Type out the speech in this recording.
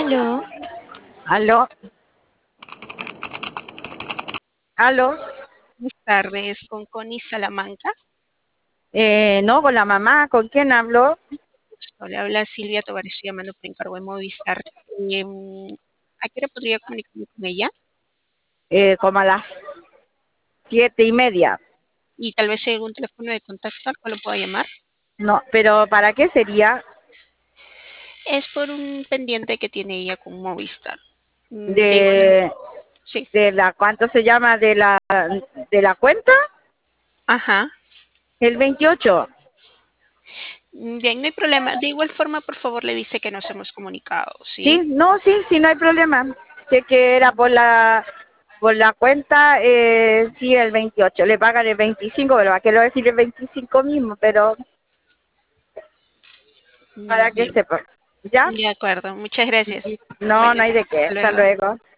Aló, Aló, aló, buenas tardes, con Connie Salamanca. no, con la mamá, ¿con quién habló? Le habla Silvia Tovar, estoy llamando por encargo de Movistar. ¿A qué hora podría comunicarme con ella? Como a las 7:30. Y tal vez hay algún teléfono de contacto al cual lo pueda llamar. No, pero ¿para qué sería? Es por un pendiente que tiene ella con Movistar. Digo, De, sí, ¿cuánto se llama? De la cuenta, ajá. el 28. Bien, no hay problema. De igual forma, por favor, le dice que nos hemos comunicado, Sí, ¿sí? no, sí, sí, no hay problema. Sé que era por la cuenta, sí, el 28. Le pagan el 25, pero ¿a qué lo voy a decir el 25 mismo? Pero para que Bien, sepa, ¿ya? de acuerdo. Muchas gracias. No, Buenas no hay de tardes. qué. Hasta Hasta luego. luego.